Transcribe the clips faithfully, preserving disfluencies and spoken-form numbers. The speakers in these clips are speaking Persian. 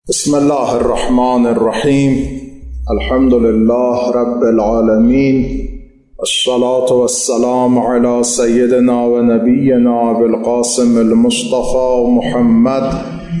بسم الله الرحمن الرحیم. الحمد لله رب العالمین، الصلاة والسلام على سیدنا و نبینا بالقاسم المصطفى محمد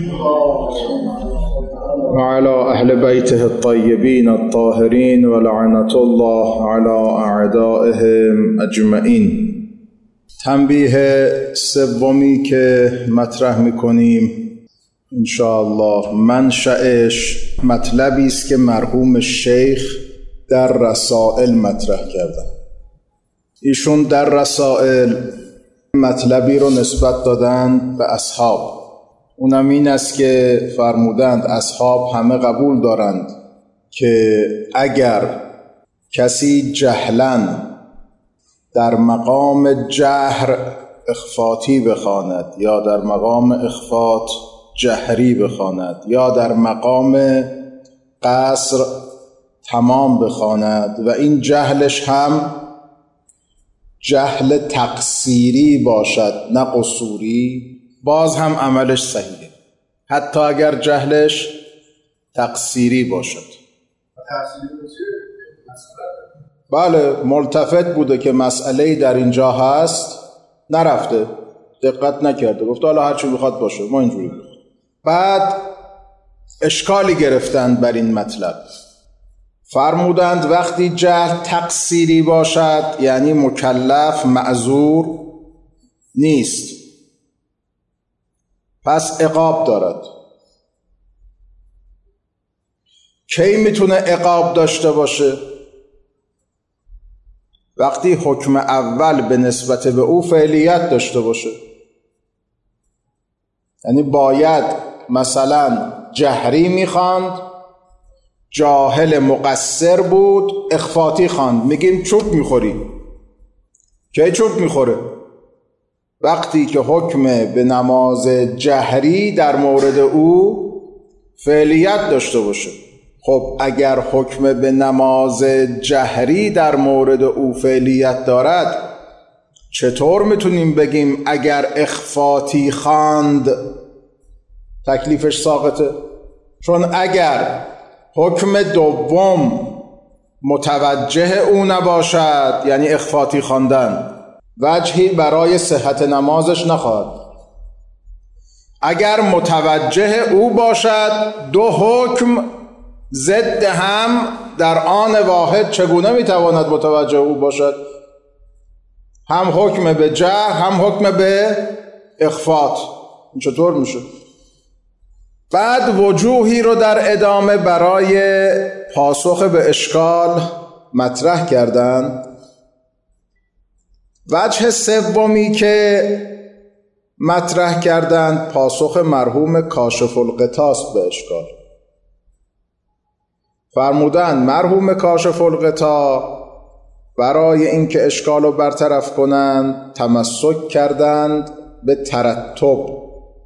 وعلى اهل بیته الطیبین الطاهرین ولعنة الله على اعدائهم اجمعین. تنبیه سومی که مطرح میکنیم انشاءالله منشأش مطلبی است که مرحوم شیخ در رسائل مطرح کردن. ایشون در رسائل مطلبی رو نسبت دادن به اصحاب. اونم این است که فرمودند اصحاب همه قبول دارند که اگر کسی جهلاً در مقام جهر اخفاتی بخواند یا در مقام اخفات جهری بخواند یا در مقام قصر تمام بخواند و این جهلش هم جهل تقصیری باشد نه قصوری، باز هم عملش صحیحه، حتی اگر جهلش تقصیری باشد. بله، ملتفت بوده که مسئله‌ای در اینجا هست، نرفته دقت نکرده، گفته حالا هر چی بخواد باشه، ما اینجوری بخواد. بعد اشکالی گرفتند بر این مطلب، فرمودند وقتی جهل تقصیری باشد یعنی مکلف معذور نیست، پس عقاب دارد. کی میتونه عقاب داشته باشه؟ وقتی حکم اول به نسبت به او فعلیت داشته باشه. یعنی باید مثلا جهری میخواند، جاهل مقصر بود، اخفاتی خواند، میگیم چوب میخوری. کی چوب میخوره؟ وقتی که حکم به نماز جهری در مورد او فعلیت داشته باشه. خب اگر حکم به نماز جهری در مورد او فعلیت دارد، چطور میتونیم بگیم اگر اخفاتی خواند تکلیفش ساقطه؟ چون اگر حکم دوم متوجه او نباشد، یعنی اخفاتی خواندن، وجهی برای صحت نمازش نخواهد. اگر متوجه او باشد، دو حکم ضد هم در آن واحد چگونه میتواند متوجه او باشد؟ هم حکم به جهر هم حکم به اخفات. این چطور میشه؟ بعد وجوهی رو در ادامه برای پاسخ به اشکال مطرح کردن. وجه سومی که مطرح کردند پاسخ مرحوم کاشف الغطا است به اشکال. فرمودند مرحوم کاشف الغطا برای اینکه اشکال رو برطرف کنند تمسک کردند به ترتب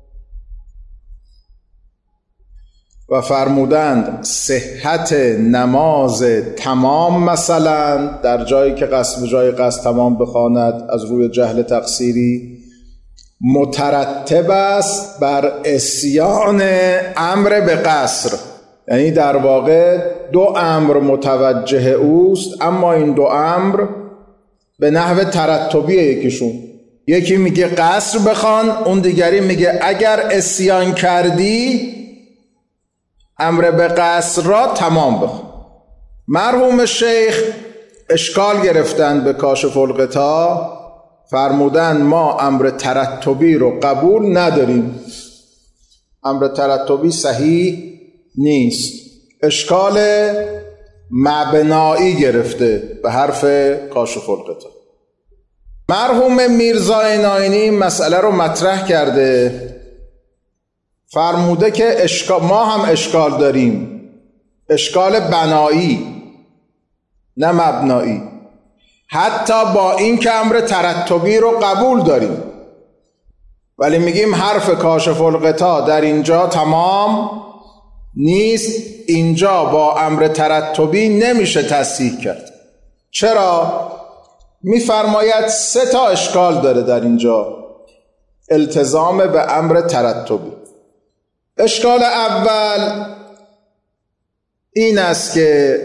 و فرمودند صحت نماز تمام مثلا در جایی که قصد به جای قصد تمام بخواند از روی جهل تقصیری مترتب است بر عصیان امر به قصر. یعنی در واقع دو امر متوجه اوست، اما این دو امر به نحو ترتبیه. یکیشون یکی میگه قصر بخوان، اون دیگری میگه اگر عصیان کردی امر به قصر را تمام بخوان. مرحوم شیخ اشکال گرفتند به کاشف الغطا، فرمودند ما امر ترتبی رو قبول نداریم، امر ترتبی صحیح نیست. اشکال مبنایی گرفته به حرف کاشف الغطا. مرحوم میرزا عنایینی مسئله رو مطرح کرده، فرموده که اشکال ما هم اشکال داریم، اشکال بنایی نه مبنایی، حتی با این که امر ترتبی رو قبول داریم، ولی میگیم حرف کاشف الغطا در اینجا تمام نیست، اینجا با امر ترتبی نمیشه تصحیح کرد. چرا؟ میفرماید سه تا اشکال داره در اینجا التزام به امر ترتبی. اشکال اول این است که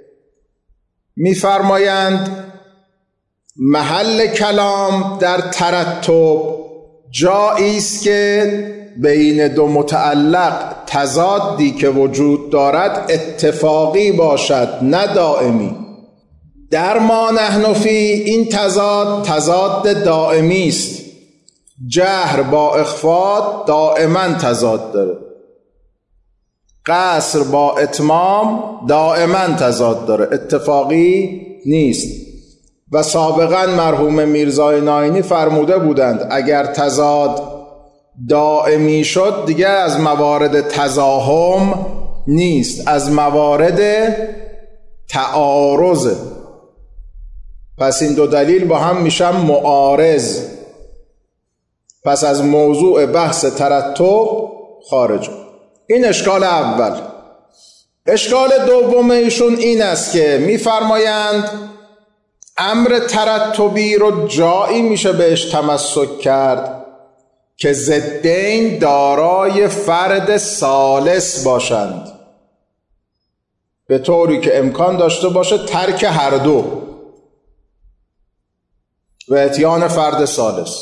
می‌فرمایند محل کلام در ترتب جایی است که بین دو متعلق تضادی که وجود دارد اتفاقی باشد نه دائمی. در ما نحن فی این تضاد تضاد دائمی است. جهر با اخفا دائما تضاد داره، قصر با اتمام دائما تضاد داره، اتفاقی نیست. و سابقا مرحوم میرزای ناینی فرموده بودند اگر تضاد دائمی شد دیگه از موارد تزاحم نیست، از موارد تعارض. پس این دو دلیل با هم میشن معارض، پس از موضوع بحث ترتب خارج. این اشکال اول. اشکال دوم ایشون این است که میفرمایند امر ترتبی رو جایی میشه بهش تمسک کرد که ضدین دارای فرد ثالث باشند، به طوری که امکان داشته باشه ترک هر دو و اتیان فرد ثالث.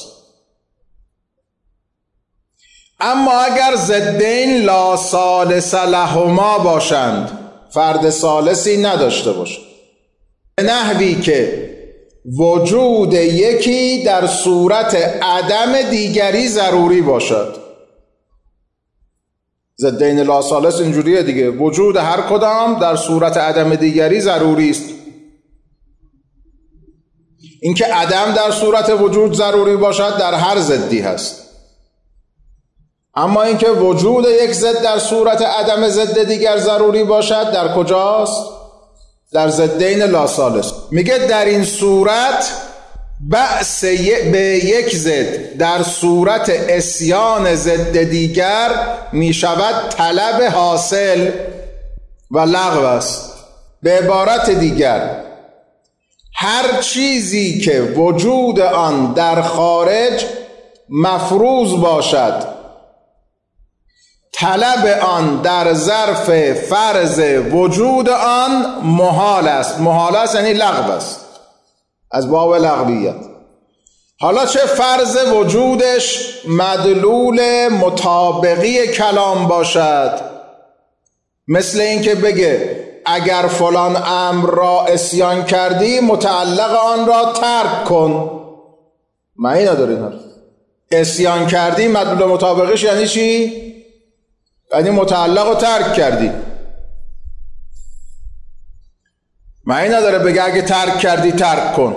اما اگر ضدین لا ثالث لهما باشند، فرد ثالثی نداشته باشند، به نحوی که وجود یکی در صورت عدم دیگری ضروری باشد. ضدین لا ثالث اینجوریه دیگه، وجود هر کدام در صورت عدم دیگری ضروری است. اینکه عدم در صورت وجود ضروری باشد در هر ضدی هست، اما اینکه وجود یک ضد در صورت عدم ضد دیگر ضروری باشد در کجاست؟ در ضدین لا ثالث. میگه در این صورت بأس به یک ضد در صورت عصیان ضد دیگر میشود طلب حاصل و لغو است. به عبارت دیگر هر چیزی که وجود آن در خارج مفروض باشد، طلب آن در ظرف فرض وجود آن محال است. محال است یعنی لغو است، از باب لغویت. حالا چه فرض وجودش مدلول مطابقی کلام باشد، مثل اینکه بگه اگر فلان امر را عصیان کردی متعلق آن را ترک کن. معنی نداره اینا. عصیان کردی مدلول مطابقش یعنی چی؟ یعنی متعلق رو ترک کردی. معنی نداره بگه اگه ترک کردی ترک کن.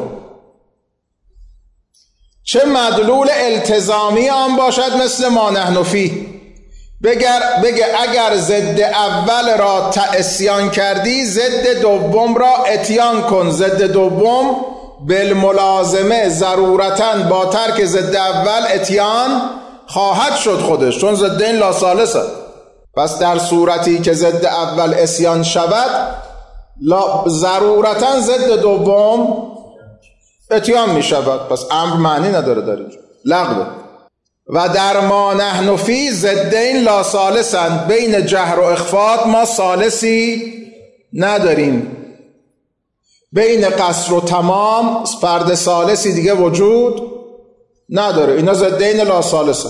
چه مدلول التزامی آن باشد مثل ما نحن فی، بگه اگر ضد اول را عصیان کردی ضد دوم را اتیان کن. ضد دوم بالملازمه ضرورتاً با ترک ضد اول اتیان خواهد شد خودش، چون ضدین لا ثالثه. پس در صورتی که ضد اول عصیان شود ضرورتاً ضد دوم اتیان می شود. پس امر معنی نداره در اینجا، لغوه. و در ما نحن فی ضدین لا ثالثند، بین جهر و اخفات ما ثالثی نداریم. بین قصر و تمام فرد ثالثی دیگه وجود نداره. اینا ضدین لا ثالثه.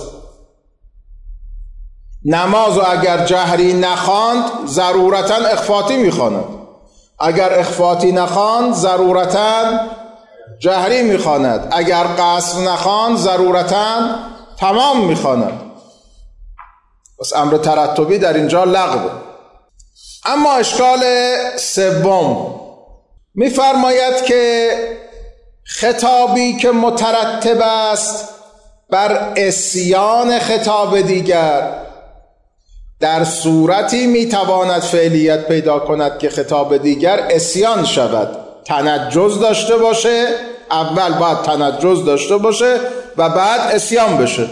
نمازو اگر جهری نخواند ضرورتاً اخفاتی میخواند، اگر اخفاتی نخواند ضرورتاً جهری میخواند، اگر قصر نخواند ضرورتاً تمام میخواند. پس امر ترتبی در اینجا لغوه. اما اشکال سوم میفرماید که خطابی که مترتب است بر عصیان خطاب دیگر در صورتی میتواند فعلیت پیدا کند که خطاب دیگر عصیان شود، تنجز داشته باشه، اول باید تنجز داشته باشه و بعد عصیان بشه.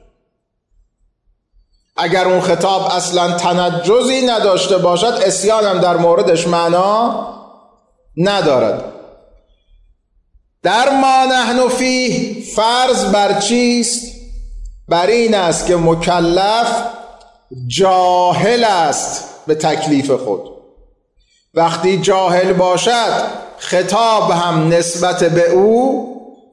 اگر اون خطاب اصلا تنجزی نداشته باشد عصیان هم در موردش معنا ندارد. در ما نحن فیه فرض بر چیست؟ بر این است که مکلف جاهل است به تکلیف خود. وقتی جاهل باشد خطاب هم نسبت به او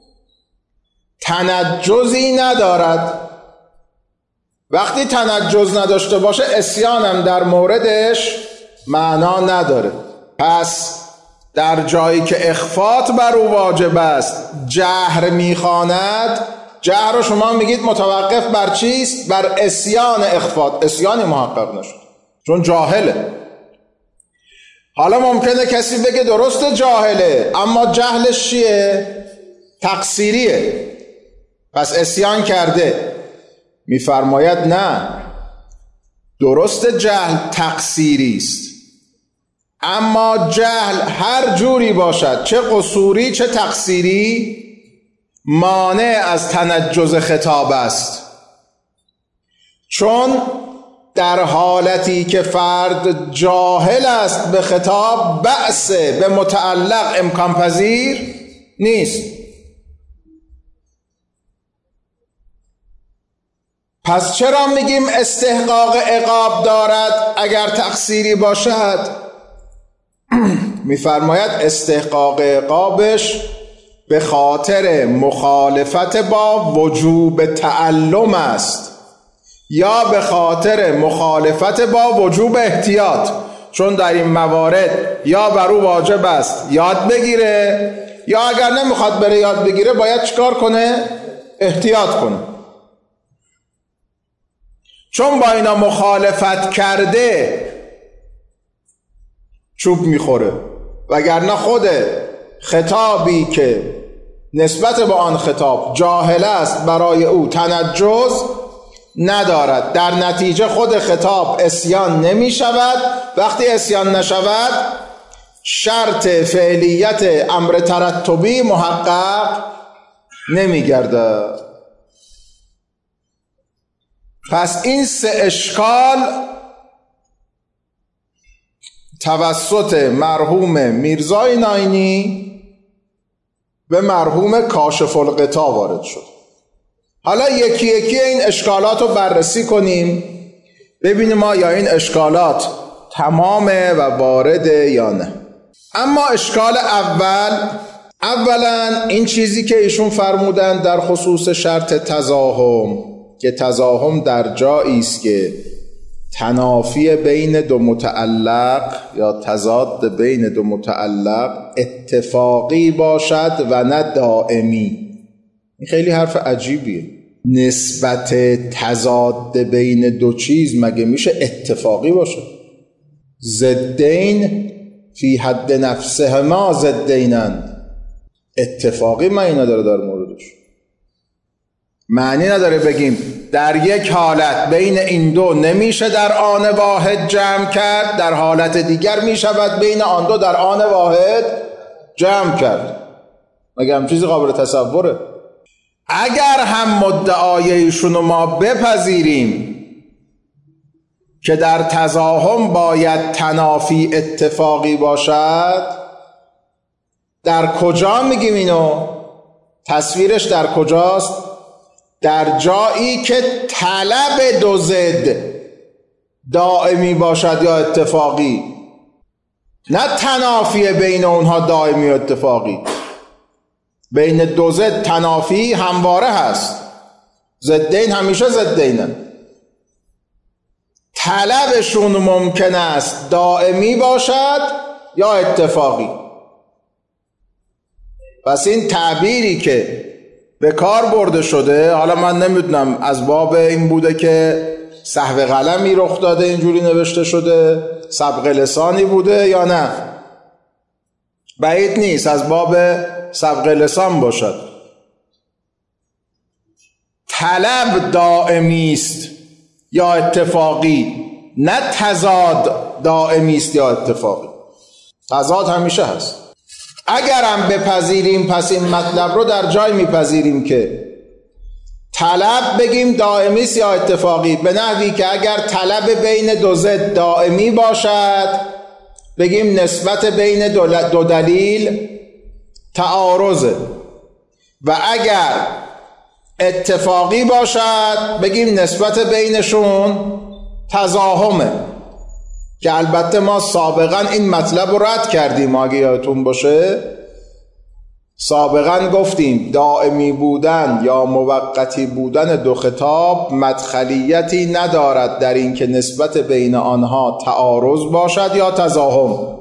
تنجزی ندارد. وقتی تنجز نداشته باشه عصیان هم در موردش معنا نداره. پس در جایی که اخفات بر او واجب است جهر میخواند، جهر رو شما میگید متوقف بر چیست؟ بر عصیان اخفات. عصیانی محقق نشد چون جاهله. حالا ممکنه کسی بگه درست جاهله اما جهلش چیه؟ تقصیریه، پس عصیان کرده. میفرماید نه، درست جهل تقصیری است، اما جهل هر جوری باشد، چه قصوری چه تقصیری، مانع از تنجز خطاب است. چون در حالتی که فرد جاهل است به خطاب، بأس به متعلق امکان پذیر نیست. پس چرا میگیم استحقاق عقاب دارد اگر تقصیری باشد؟ میفرماید استحقاق عقابش به خاطر مخالفت با وجوب تعلم است یا به خاطر مخالفت با وجوب احتیاط. چون در این موارد یا بر او واجب است یاد بگیره، یا اگر نمیخواد بره یاد بگیره باید چیکار کنه؟ احتیاط کنه. چون با اینا مخالفت کرده چوب میخوره، وگرنه خود خطابی که نسبت به آن خطاب جاهل است برای او تنجز ندارد. در نتیجه خود خطاب عصیان نمی شود. وقتی عصیان نشود شرط فعلیت امر ترتبی محقق نمی گردد. پس این سه اشکال توسط مرحوم میرزای ناینی به مرحوم کاشف الغطا وارد شد. حالا یکی یکی این اشکالات رو بررسی کنیم ببینیم آیا این اشکالات تمامه و وارده یا نه. اما اشکال اول، اولا این چیزی که ایشون فرمودن در خصوص شرط تزاحم، که تزاحم در جایی است که تنافی بین دو متعلق یا تضاد بین دو متعلق اتفاقی باشد و نه دائمی. این خیلی حرف عجیبیه. نسبت تضاد بین دو چیز مگه میشه اتفاقی باشه؟ ضدین فی حد نفسهما ضدینند. اتفاقی معنی نداره در موردش. معنی نداره بگیم در یک حالت بین این دو نمیشه در آن واحد جمع کرد، در حالت دیگر میشود بین آن دو در آن واحد جمع کرد. مگه هم چیزی قابل تصوره؟ اگر هم مدعای ایشون رو ما بپذیریم که در تزاحم باید تنافی اتفاقی باشد، در کجا میگیم اینو؟ تصویرش در کجاست؟ در جایی که طلب دو ضد دائمی باشد یا اتفاقی، نه تنافی بین اونها دائمی و اتفاقی. بین دو ضد تنافی همواره هست، ضدین همیشه ضدینن. طلبشون ممکن است دائمی باشد یا اتفاقی. پس این تعبیری که به کار برده شده، حالا من نمیدونم از باب این بوده که سهو قلمی رخ داده اینجوری نوشته شده، سبق لسانی بوده یا نه، بعید نیست از باب سبق لسان باشد. طلب دائمی است یا اتفاقی، نه تضاد دائمی است یا اتفاقی. تضاد همیشه هست. اگرم بپذیریم پس این مطلب رو در جای میپذیریم که طلب بگیم دائمی است یا اتفاقی، به نحوی که اگر طلب بین دو ضد دائمی باشد بگیم نسبت بین دو دلیل تعارضه، و اگر اتفاقی باشد بگیم نسبت بینشون تزاحمه، که البته ما سابقا این مطلب رو رد کردیم. اگه یادتون باشه سابقا گفتیم دائمی بودن یا موقتی بودن دو خطاب مدخلیتی ندارد در این که نسبت بین آنها تعارض باشد یا تزاحم،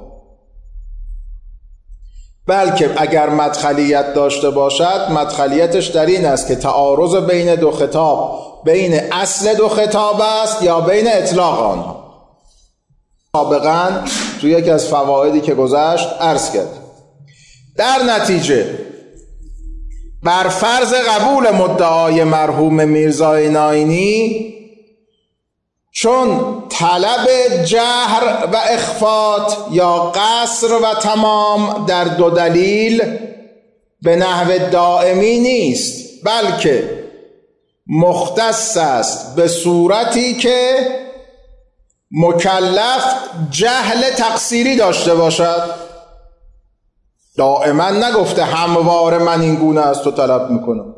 بلکه اگر مدخلیت داشته باشد مدخلیتش در این است که تعارض بین دو خطاب بین اصل دو خطاب است یا بین اطلاق آنها. سابقا تو یکی از فوایدی که گذشت عرض کرد. در نتیجه بر فرض قبول مدعای مرحوم میرزای ناینی، چون طلب جهر و اخفات یا قصر و تمام در دو دلیل به نحو دائمی نیست، بلکه مختص است به صورتی که مکلف جهل تقصیری داشته باشد. دائما نگفته همواره من این گونه است تو طلب میکنم،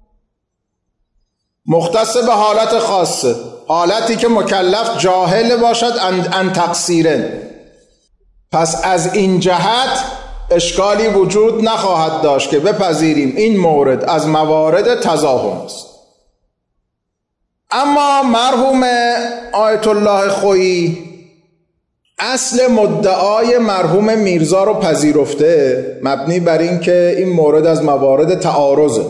مختص به حالت خاصه، حالتی که مکلف جاهل باشد ان تقصیرن. پس از این جهت اشکالی وجود نخواهد داشت که بپذیریم این مورد از موارد تزاحم است. اما مرحوم آیت الله خویی اصل مدعای مرحوم میرزا رو پذیرفته، مبنی بر این که این مورد از موارد تعارضه.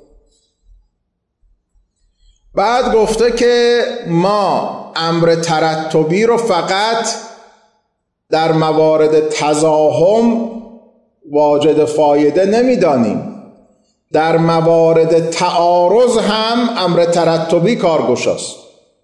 بعد گفته که ما امر ترتبی رو فقط در موارد تزاحم واجد فایده نمیدانیم، در موارد تعارض هم امر ترتبی کارگشاست.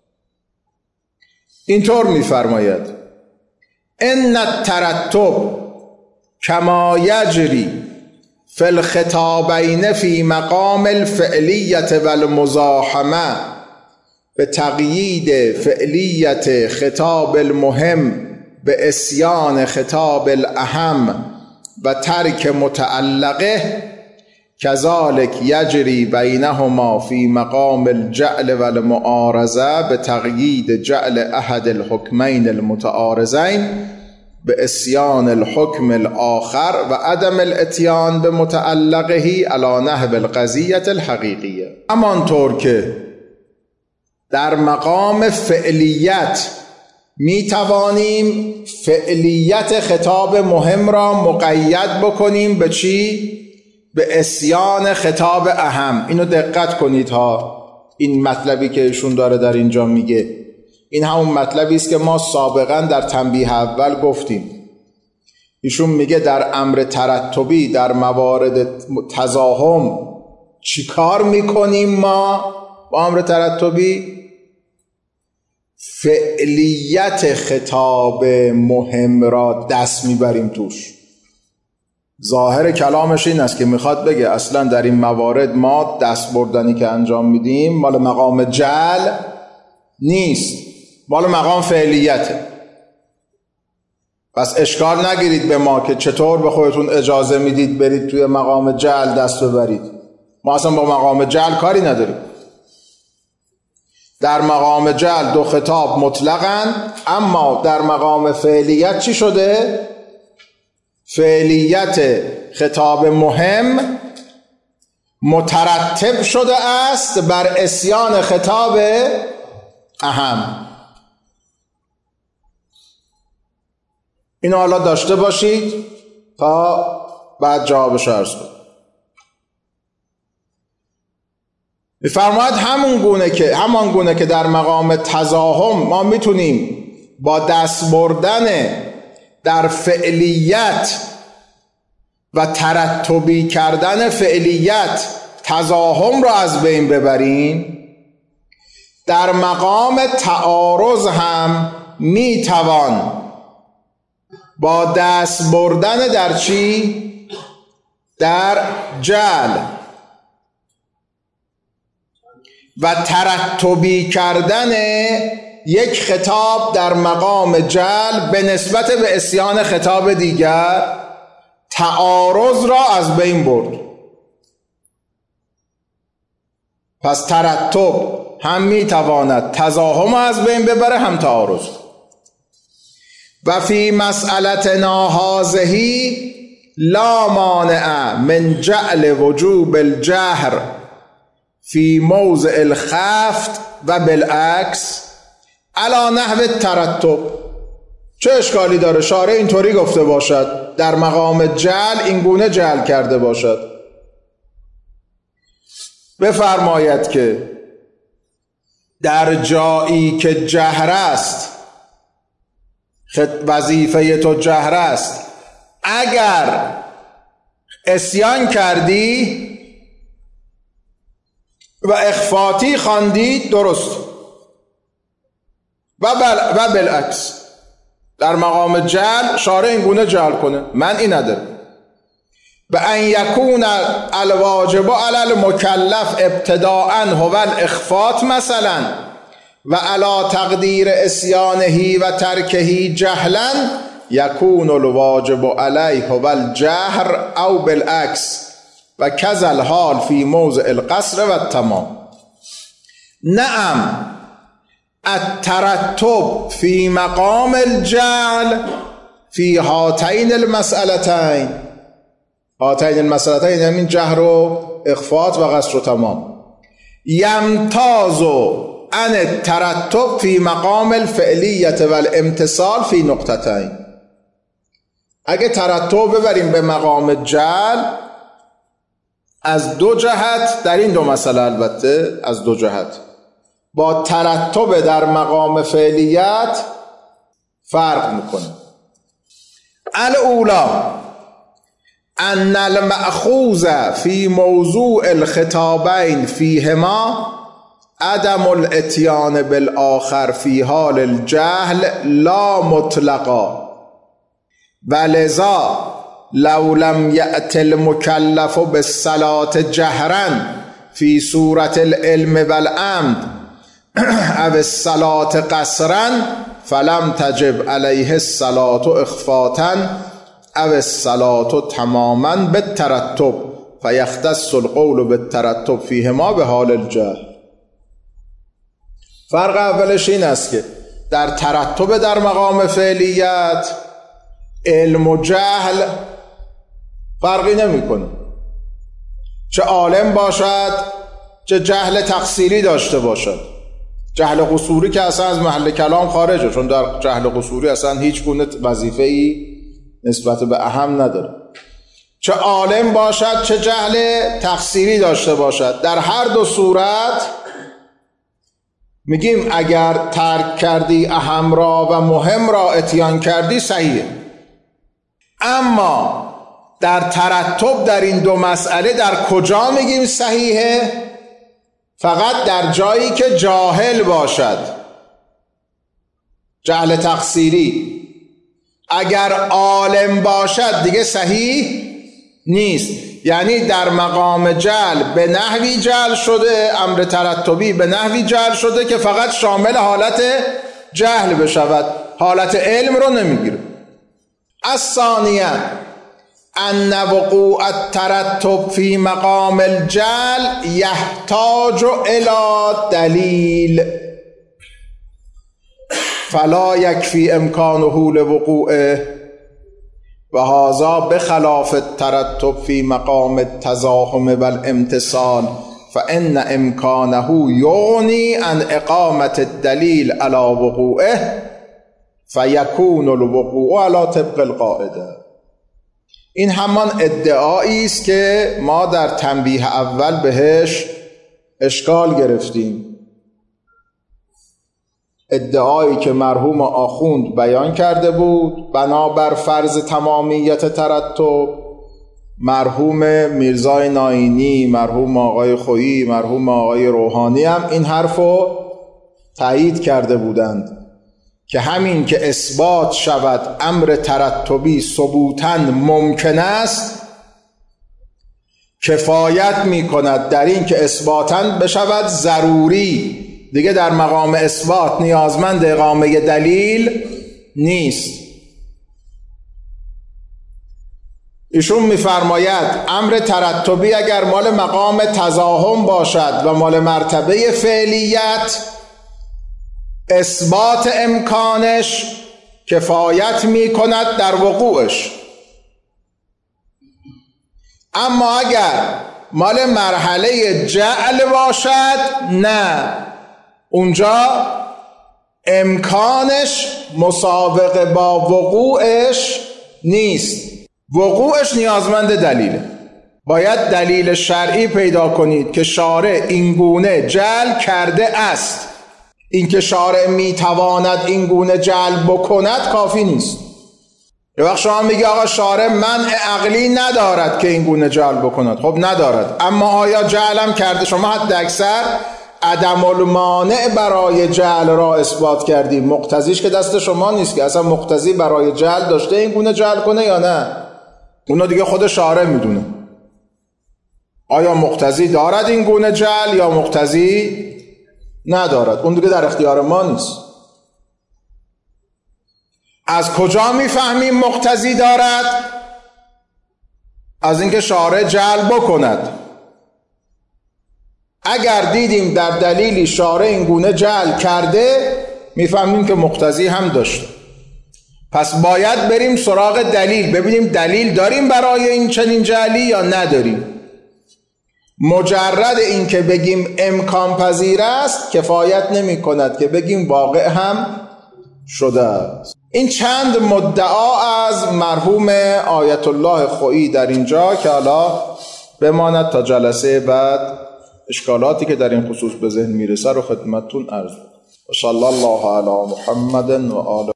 اینطور می‌فرماید ان الترتب کما یجری فی الخطابین فی مقام الفعلیت و المزاحمه به تقیید فعلیت خطاب المهم به اسیان خطاب الاهم و ترک متعلقه، کذالک یجری بینهما فی مقام الجعل و المعارضه به تقیید جعل احد الحکمین المتعارضین به اسیان الحکم الاخر و عدم الاتیان به متعلقه علی نحو القضیة الحقیقیه. همانطور که در مقام فعلیت می توانیم فعلیت خطاب مهم را مقید بکنیم به چی؟ به اسیان خطاب اهم. اینو دقت کنید ها، این مطلبی که ایشون داره در اینجا میگه این همون مطلبی است که ما سابقا در تنبیه اول گفتیم. ایشون میگه در امر ترتبی در موارد تزاحم چی کار میکنیم ما با امر ترتبی؟ فعلیت خطاب مهم را دست میبریم توش. ظاهر کلامش این است که میخواد بگه اصلا در این موارد ما دست بردنی که انجام میدیم مال مقام جعل نیست، مال مقام فعلیته. پس اشکال نگیرید به ما که چطور به خودتون اجازه میدید برید توی مقام جعل دست ببرید. ما اصلا با مقام جعل کاری نداریم. در مقام جعل دو خطاب مطلقاً، اما در مقام فعلیت چی شده؟ فعلیت خطاب مهم مترتب شده است بر اسیان خطاب اهم. اینو حالا داشته باشید تا بعد جوابش عرض کنم. می‌فرماید همون گونه که همان گونه که در مقام تزاحم ما میتونیم با دست بردن در فعلیت و ترتبی کردن فعلیت تزاحم را از بین ببریم، در مقام تعارض هم میتوان با دست بردن در چی؟ در جعل و ترتبی کردن یک خطاب در مقام جعل به نسبت به اسیان خطاب دیگر تعارض را از بین برد. پس ترتب هم میتواند تزاحم از بین ببره هم تعارض. و فی مسئلتنا هذه لا مانع من جعل وجوب الجهر فی موضع الخفض و بالعکس علی نحو الترتب. چه اشکالی داره شارع اینطوری گفته باشد، در مقام جعل اینگونه جعل کرده باشد، بفرماید که در جایی که جهر است، وظیفه تو جهر است، اگر عصیان کردی و اخفاتی خواندی درست، و, بل و بالعکس در مقام جعل شارع این گونه جعل کنه، من این ندارم. به ان یکون الواجب علی المکلف ابتداء هو الاخفات مثلا و علی تقدیر عصیانه و ترکه جهلا یکون الواجب علیه هو الجهر او بالعکس و کذا الحال فی موضع القصر و التمام. نعم الترتب فی مقام الجعل فی هاتین المسئلتین، هاتین المسئلتین همین جهر و اخفات و قصر و تمام، یمتاز عن الترتب فی مقام الفعلیت و الامتصال فی نقطتین. اگه ترتب ببریم به مقام جعل از دو جهت، در این دو مسئله البته از دو جهت، با ترتب در مقام فعلیت فرق میکنه. الاولا ان المأخوذ فی موضوع الخطابین فیهما عدم الاتیان بالآخر فی حال الجهل لا مطلقا، ولذا لو لم یأت المکلف بالصلاة جهرا فی صورت العلم والعمد او الصلاة قصرا فلم تجب علیه الصلاة اخفاتا او الصلاة تماما بالترتب فیختص القول بالترتب فیهما به حال الجهل. فرق اولش این است که در ترتب در مقام فعلیت علم و جهل فرقی نمی کنه، چه عالم باشد چه جهل تقصیری داشته باشد. جهل قصوری که اصلا از محل کلام خارجه، چون در جهل قصوری اصلا هیچ گونه وظیفه‌ای نسبت به اهم نداره. چه عالم باشد چه جهل تقصیری داشته باشد، در هر دو صورت میگیم اگر ترک کردی اهم را و مهم را اتیان کردی صحیحه. اما در ترتب در این دو مسئله در کجا میگیم صحیحه؟ فقط در جایی که جاهل باشد، جهل تقصیری. اگر عالم باشد دیگه صحیح نیست، یعنی در مقام جعل به نحوی جعل شده، امر ترتبی به نحوی جعل شده که فقط شامل حالت جهل بشود، حالت علم رو نمیگیره. الثانیه ان وقوع الترتب فی مقام الجعل یحتاج الی دلیل فلا یکفی امکانه لوقوعه و هذا بخلاف الترتب فی مقام التزاحم والامتصال فان امکانه یغنی عن اقامة الدلیل علی وقوعه فیکون الوقوع علی طبق القاعده. این همان ادعایی است که ما در تنبیه اول بهش اشکال گرفتیم، ادعایی که مرحوم آخوند بیان کرده بود بنابر فرض تمامیت ترتب. مرحوم میرزای ناینی، مرحوم آقای خویی، مرحوم آقای روحانی هم این حرفو تایید کرده بودند که همین که اثبات شود امر ترتبی ثبوتاً ممکن است کفایت می کند در این که اثباتاً بشود ضروری، دیگه در مقام اثبات نیازمند اقامه دلیل نیست. ایشون میفرماید امر ترتبی اگر مال مقام تزاحم باشد و مال مرتبه فعلیت، اثبات امکانش کفایت می کند در وقوعش. اما اگر مال مرحله جعل باشد، نه، اونجا امکانش مسابقه با وقوعش نیست. وقوعش نیازمند دلیله. باید دلیل شرعی پیدا کنید که شارع اینگونه جعل کرده است. اینکه شارع میتواند اینگونه جعل بکند کافی نیست. یه وقت شما میگی آقا شارع منع عقلی ندارد که اینگونه جعل بکند. خب ندارد، اما آیا جعلم کرده؟ شما حد اکثر عدم المانع برای جعل را اثبات کردیم، مقتضیش که دست شما نیست که اصلا مقتضی برای جعل داشته اینگونه جعل کنه یا نه. اونو دیگه خود شارع میدونه آیا مقتضی دارد اینگونه جعل یا مقتضی ندارد. اون دیگه در اختیار ما نیست. از کجا میفهمیم مقتضی دارد؟ از اینکه شارع جعل بکند. اگر دیدیم در دلیلی شارع این گونه جعل کرده، میفهمیم که مقتضی هم داشته. پس باید بریم سراغ دلیل، ببینیم دلیل داریم برای این چنین جعلی یا نداریم. مجرد این که بگیم امکان پذیر است کفایت نمی کند که بگیم واقع هم شده است. این چند مدعا از مرحوم آیت الله خویی در اینجا که حالا بماند تا جلسه بعد اشکالاتی که در این خصوص به ذهن میرسه رو خدمتتون عرض کنم. صلی الله علی محمد و آله